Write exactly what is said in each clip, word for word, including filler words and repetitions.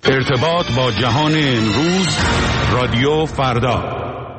ارتباط با جهان امروز، رادیو فردا.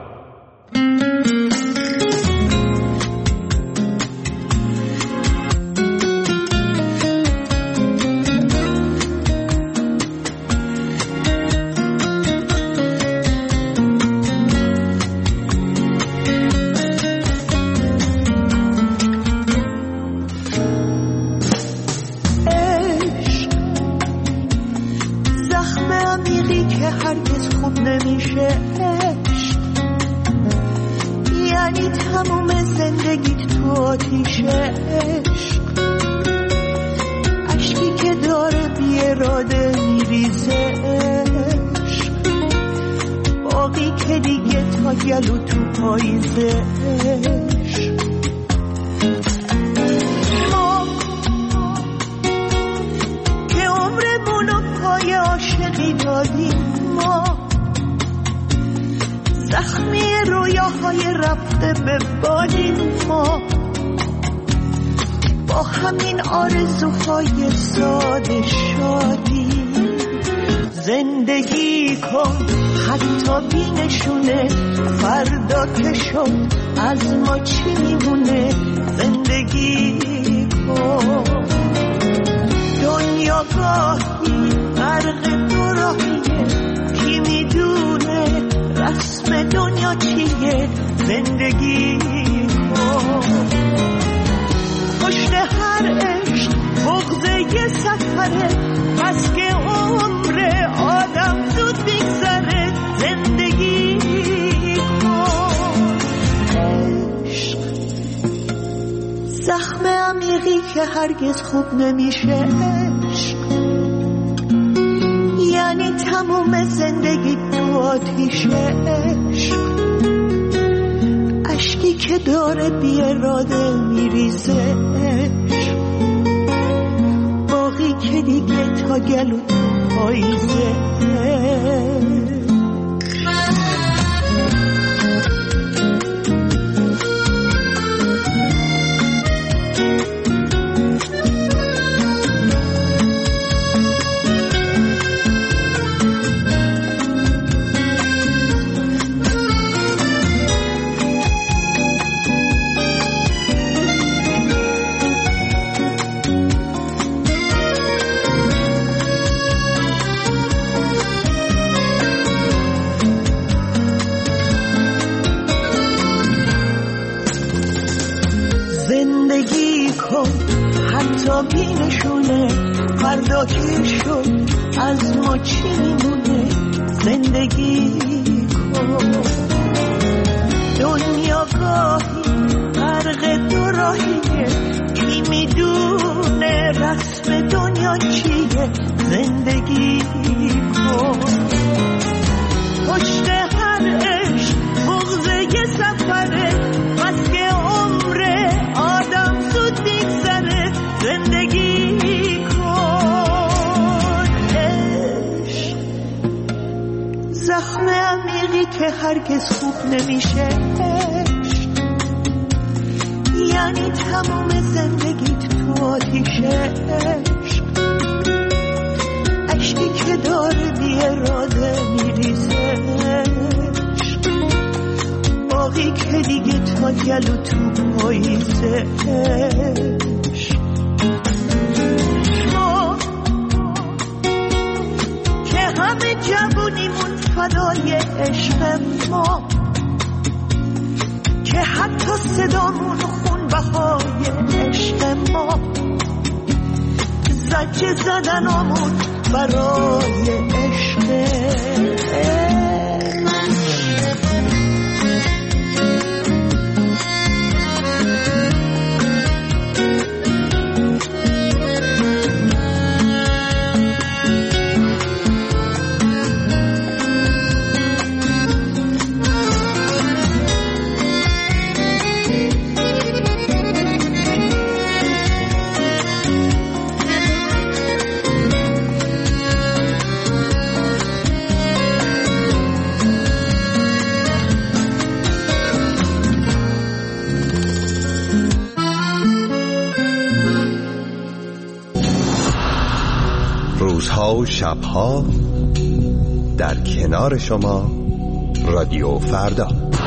زندگی کن حتی بینشونه، فردا که شد از ما چی میمونه. زندگی کن، دنیا گاهی غرق دو راهیه، کی میدونه رسم دنیا چیه. زندگی کن، پشت هر عشق بغض یه سفره، بس که عمر آدم زود میگذره. زندگی کن، عشق زخم عمیقی که هرگز خوب نمیشه. عشق یعنی تموم زندگی تو آتیشه. عشق اشکی که داره بی اراده میریزه. عشق باقی که دیگه تا گلو تو پاییزه. زندگی کن حتی بینشونه، فردا که شد از ما چی میمونه. زندگی کن، دنیا گاهی غرق دو راهیه، کی میدونه رسم دنیا چیه. زندگی کن، پشت هر عشق بغض یه سفره، بس که عمر آدم زود میگذره. زندگی کن، عشق زخم عمیقی که هرگز خوب نمیشه. عشق یعنی تموم زندگیت تو آتیشه. عشق اشکی که داره بی اراده میریزه. باقی که دیگه تا گلو تو پاییزه. ما که همه جوونیمون فدای عشق ما، که حتی صدامون خون بهای عشق ما، زجه زدنامون برای عشق. روزها و شبها در کنار شما رادیو فردا.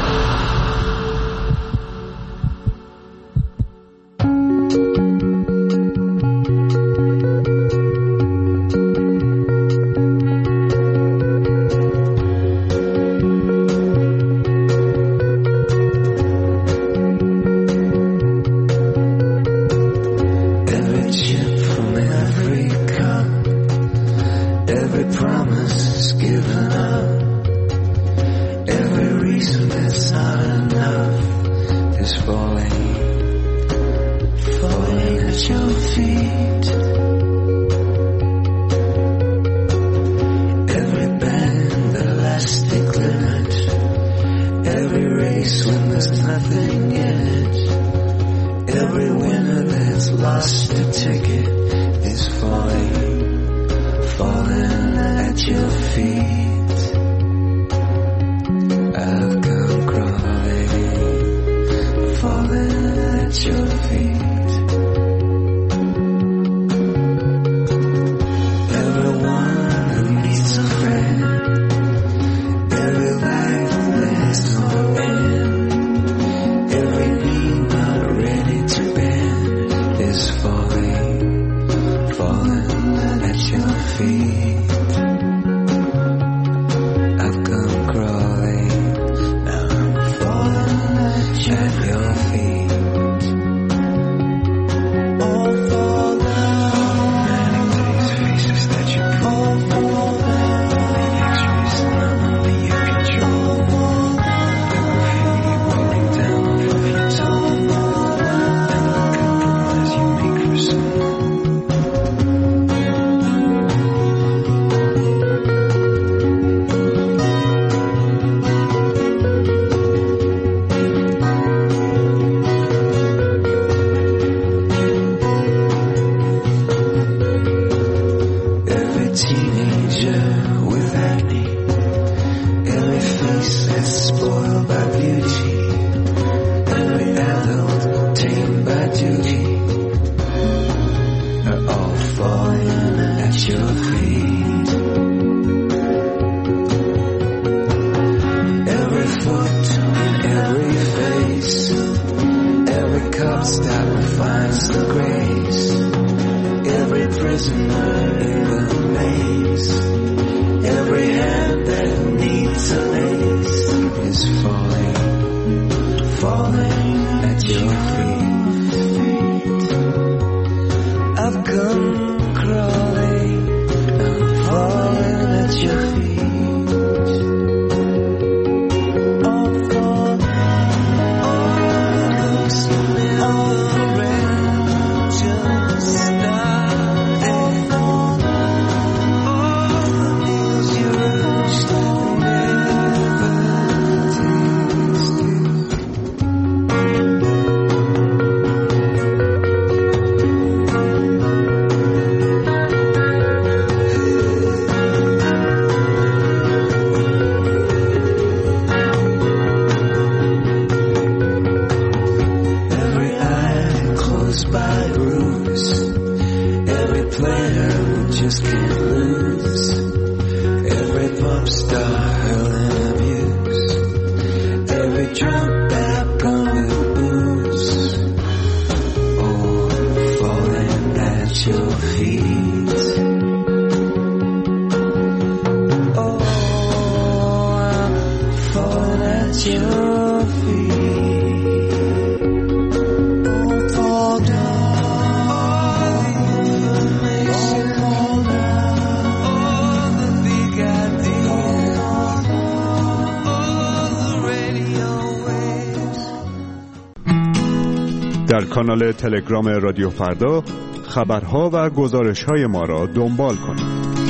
در کانال تلگرام رادیو فردا خبرها و گزارش‌های ما را دنبال کنید.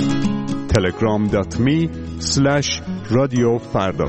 تلگرام دات می اسلش رادیو فردا.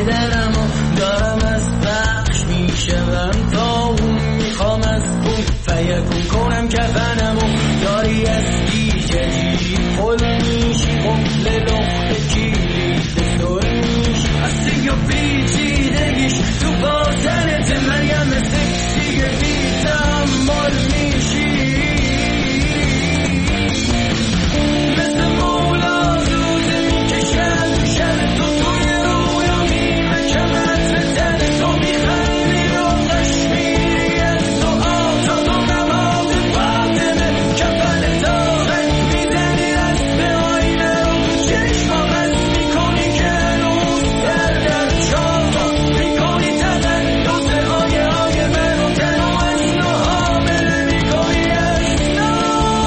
بدنمو دارم از بخش میشم تا اون میخوام از کن فیکون کنم کفنمو داری از دیگه خل میشی قفل لخت کلید دور میشی اصلی و پیچیدگیش تو باطنت مریم سکسی بی تحمل میشی مثل مولا روزه میکشم تو شب تو توی رویا میمکمت به تن تو میخندی و قشمیری از تو آتا تو نماد باطنه کفن تا رنگ میزنی رسم آینه رو تو چشما بس میکنی که هنوز در در چاقا میکنی تدن دوست آیه آیه من و تن و از نو حامله میکنی از نو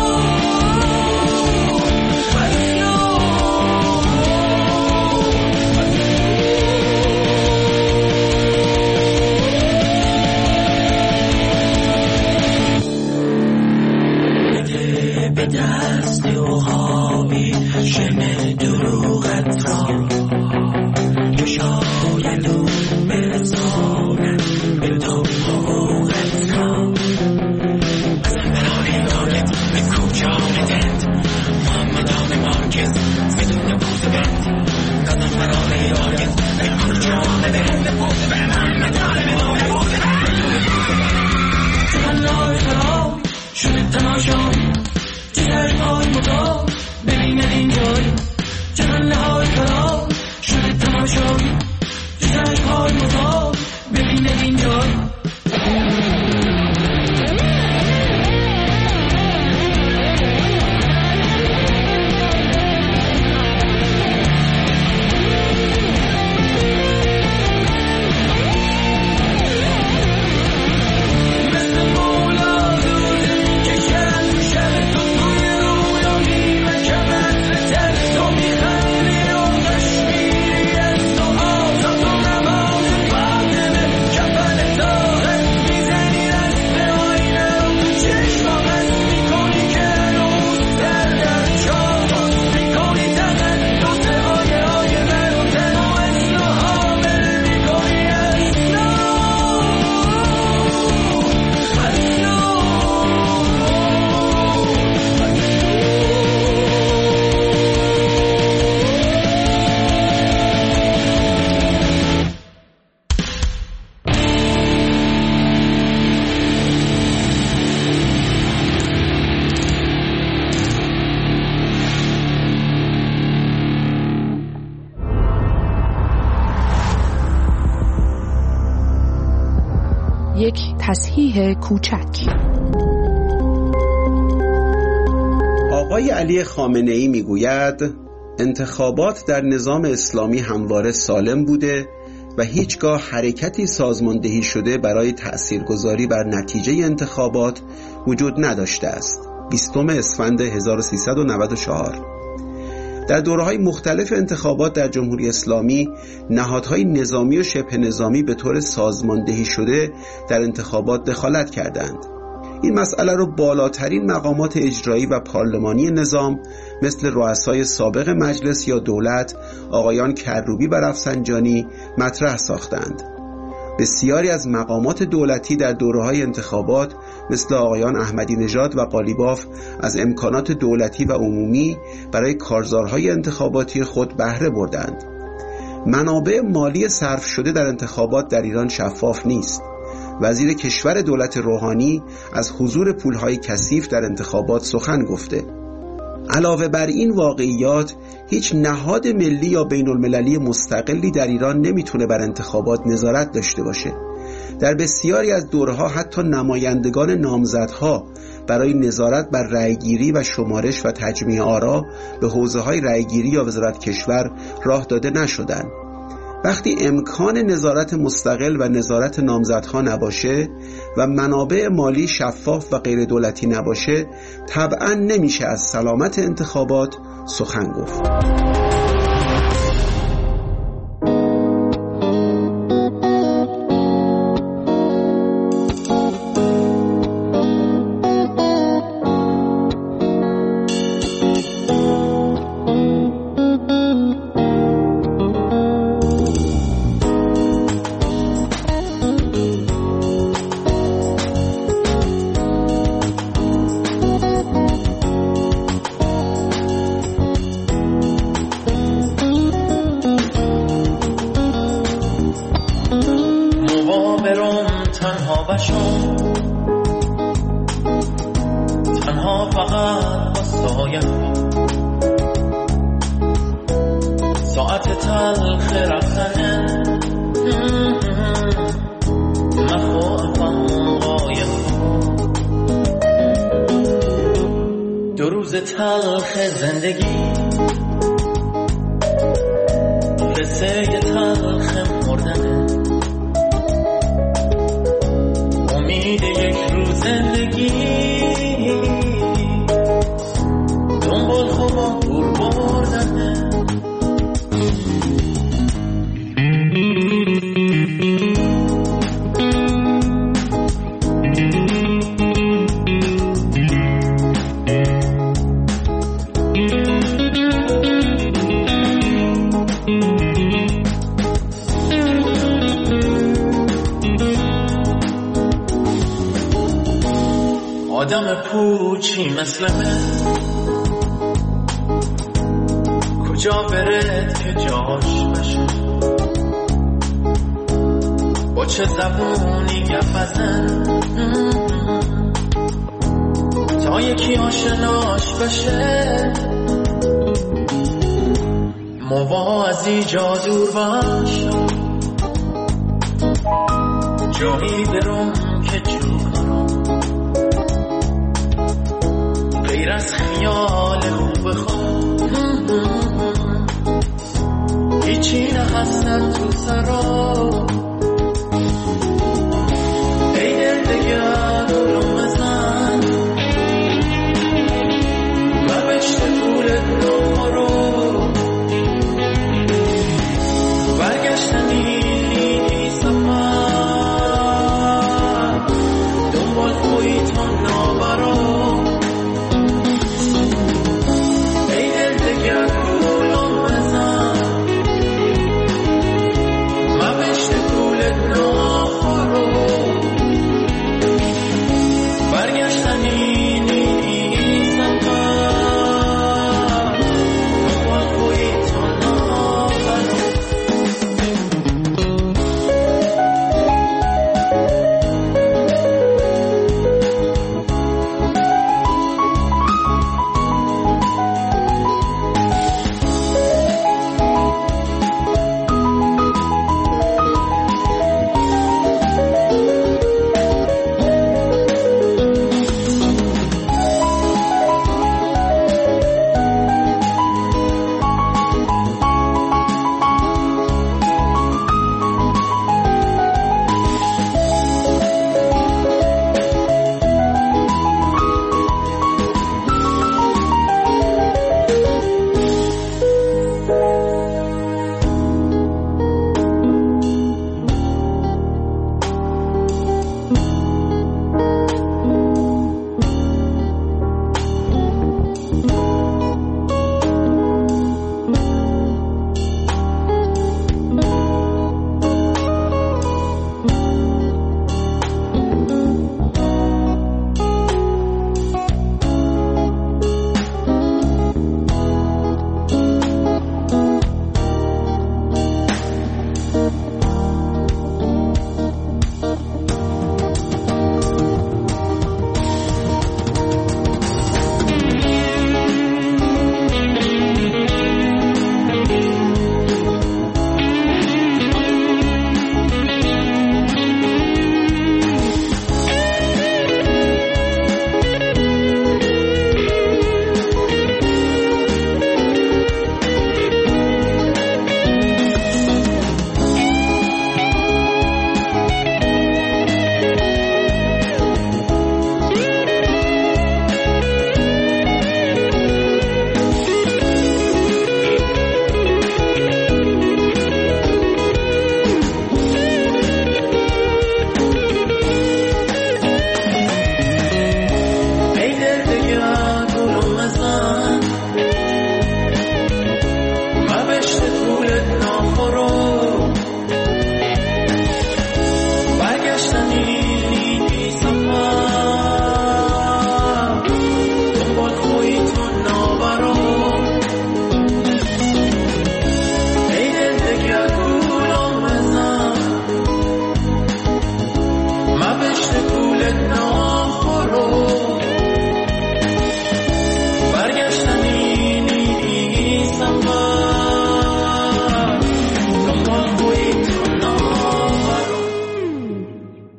به دست و خوابی شمه دروغت را که شاید اون برسانه به تو حقوقت را بزن برای دارت به کوچانتت محمدان مارکز بدون بوز بند بزن برای دارت به کوچانتت محمدان بوز بند تمنای خراب شده تماشایی چشم‌های مدام ببینن اینجایی چهره‌های خراب شده تماشایی چشم‌های مدام ببینن اینجایی یک تصحیح کوچک. آقای علی خامنه‌ای میگوید انتخابات در نظام اسلامی همواره سالم بوده و هیچگاه حرکتی سازماندهی شده برای تأثیرگذاری بر نتیجه انتخابات وجود نداشته است. بیستم اسفند هزار و سیصد و نود و چهار. در دوره‌های مختلف انتخابات در جمهوری اسلامی نهادهای نظامی و شبه نظامی به طور سازماندهی شده در انتخابات دخالت کردند. این مسئله را بالاترین مقامات اجرایی و پارلمانی نظام مثل رؤسای سابق مجلس یا دولت آقایان کروبی و رفسنجانی مطرح ساختند. بسیاری از مقامات دولتی در دوره‌های انتخابات مثل آقایان احمدی نژاد و قالیباف از امکانات دولتی و عمومی برای کارزارهای انتخاباتی خود بهره بردند. منابع مالی صرف شده در انتخابات در ایران شفاف نیست. وزیر کشور دولت روحانی از حضور پولهای کثیف در انتخابات سخن گفته. علاوه بر این واقعیات هیچ نهاد ملی یا بین المللی مستقلی در ایران نمیتونه بر انتخابات نظارت داشته باشه. در بسیاری از دوره‌ها حتی نمایندگان نامزدها برای نظارت بر رأیگیری و شمارش و تجمیع آرا به حوزه‌های رأیگیری یا وزارت کشور راه داده نشدند. وقتی امکان نظارت مستقل و نظارت نامزدها نباشه و منابع مالی شفاف و غیر دولتی نباشه، طبعاً نمیشه از سلامت انتخابات سخن گفت. تلخ زندگی، قصه تلخ مردنه، امید یک روز زندگی، دنبال خوبا بور بردنه. آدم پوچی مثل من کجا بره که جاش بشه، با چه زبونی گپ بزن تا یکی آشناش بشه، موازی جا دور باش، جایی برم که جو کنم غیر از خیال خوب خواب، هیچی نهستن تو سرا. ای دل دگر رو بزن و بشت پولت نخورو، برگشتنی نی سفر، دنبال خوی تو نابرو.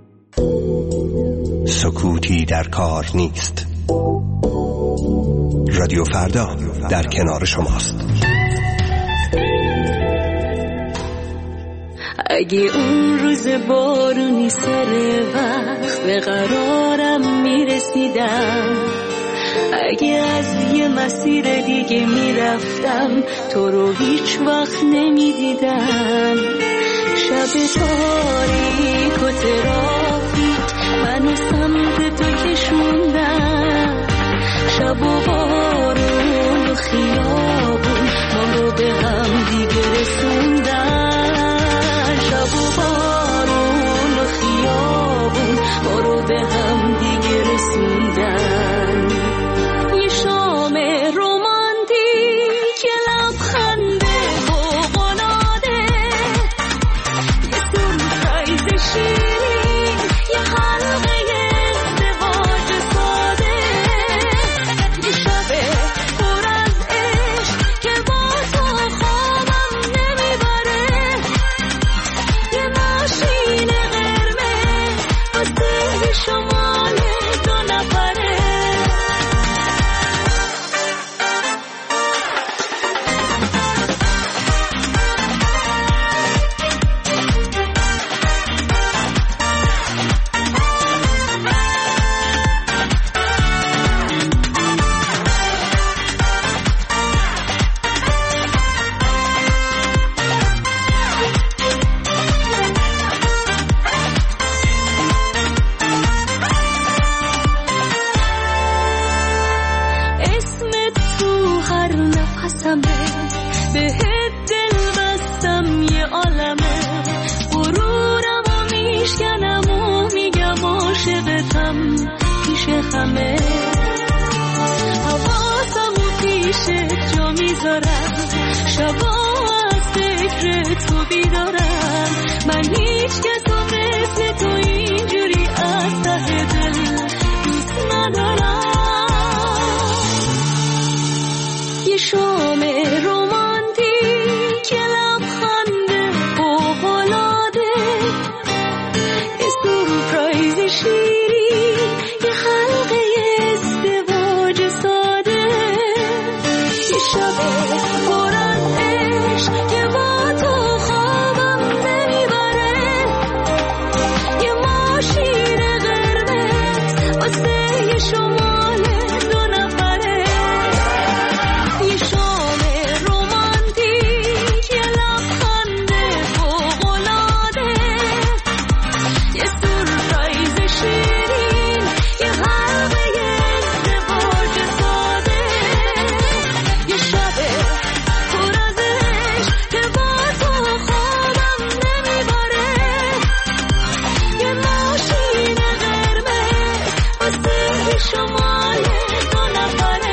سکوتی در کار نیست. رادیو فردا در کنار شماست. اگه اون روز بارونی سر وقت به قرارم میرسیدم، اگه از یه مسیر دیگه میرفتم تو رو هیچ وقت نمیدیدم، شب تاریک و ترافیک منو سمت تو کشوندم، شب و بارون و خیابون ما رو به هم دیگه رسوندن، شب و بارون و خیابون ما رو به هم دیگه رسوندن. یه شام رومانتیک، یه لبخنده فوق‌العاده، یه سورپرایز شیرین، یه حلقه ازدواج ساده، یه شب پر از عشق که با تو خوابم نمیبره، یه ماشین قرمز واسه شمال دو نفره. اسمت تو هر نفسمه، بهت دل بستم یه عالمه، غرورم و میشکنم و میگم عاشقتم پیش همه، حواسم و پیشت جا میذارم، شبا از فکر تو بیدارم، من هیچ کس و مثل تو اینجوری از ته دل دوست ندارم. یه شام رومانتیک، یه لبخنده فوق‌العاده، یه سورپرایز شیرین، یه حلقه ازدواج ساده، یه شب پر از عشق که با تو خوابم نمیبره، یه ماشین قرمز واسه یه شمال دو نفره. یه شام رومانتیک، یه لبخنده فوق‌العاده، یه سورپرایز شیرین، یه حلقه ازدواج ساده، یه شب پر از عشق که با تو خوابم نمیبره، یه ماشین قرمز واسه شمال دو نفره.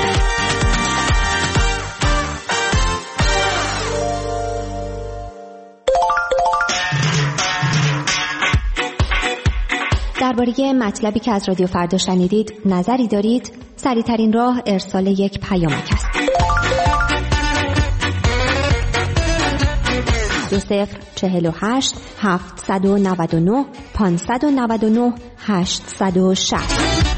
درباره مطلبی که از رادیو فردا شنیدید نظری دارید؟ سریع‌ترین راه ارسال یک پیامک است. دو صفر چهل و هشت هفتصد و نود و نه پانصد و نود و نه هشتصد و شصت.